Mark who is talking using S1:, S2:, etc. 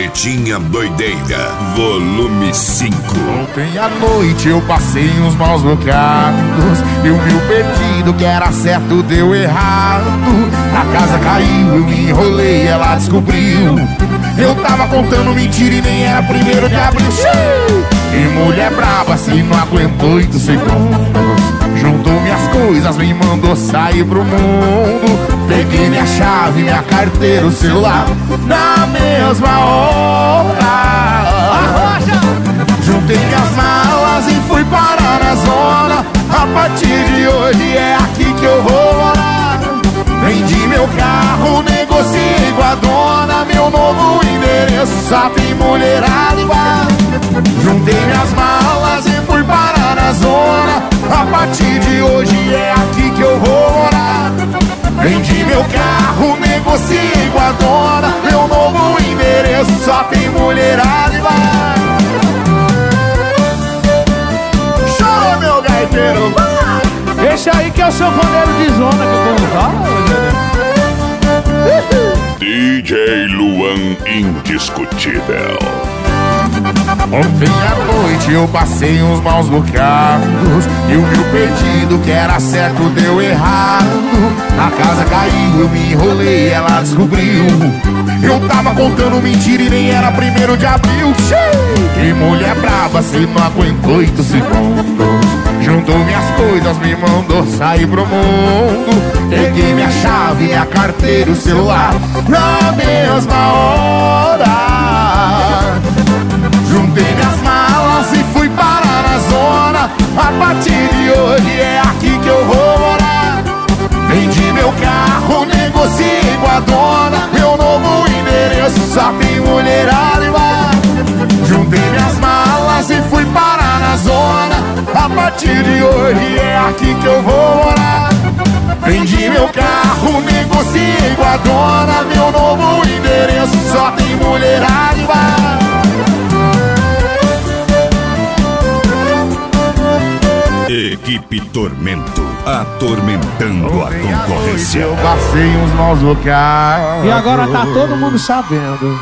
S1: Carretinha Doideira, volume 5.
S2: Ontem à noite eu passei uns maus bocados e o meu pedido que era certo deu errado. A casa caiu, eu me enrolei, ela descobriu. Eu tava contando mentira e nem era 1º de abril. E mulher brava, assim não aguentou 8 segundos. Juntou minhas coisas, me mandou sair pro mundo. Peguei minha chave, minha carteira, o celular na mesma hora. Juntei minhas malas e fui parar na zona. A partir de hoje é aqui que eu vou morar. Vendi meu carro, negociei com a dona. Meu novo endereço só tem mulherada igual. Juntei minhas malas e fui parar na zona. A partir de hoje é aqui que eu vou morar. Vendi meu carro, negociei com a dona. Meu novo endereço só tem mulherada e vai. Chora, meu gaiteiro, vai.
S3: Esse aí que é o sanfoneiro de zona que o povo fala.
S1: DJ Luan Indiscutível.
S2: Ontem à noite eu passei uns maus bocados e o meu pedido que era certo deu errado. A casa caiu, eu me enrolei, ela descobriu. Eu tava contando mentira e nem era 1º de abril. Que mulher brava, cê não aguentou 8 segundos. Juntou minhas coisas, me mandou sair pro mundo. Peguei minha chave, minha carteira, o celular na mesma hora. Juntei minhas malas e fui parar na zona. A partir de hoje é aqui que eu vou morar. Vendi meu carro, negociei com a dona. Meu novo endereço só tem mulherada e vai. Juntei minhas malas e fui parar na zona. A partir de hoje é aqui que eu vou morar. Vendi meu carro, negociei com a dona. Meu novo endereço só tem mulherada e vai.
S1: Equipe Tormento, atormentando a concorrência.
S2: Eu passei uns maus bocados.
S3: E agora tá todo mundo sabendo.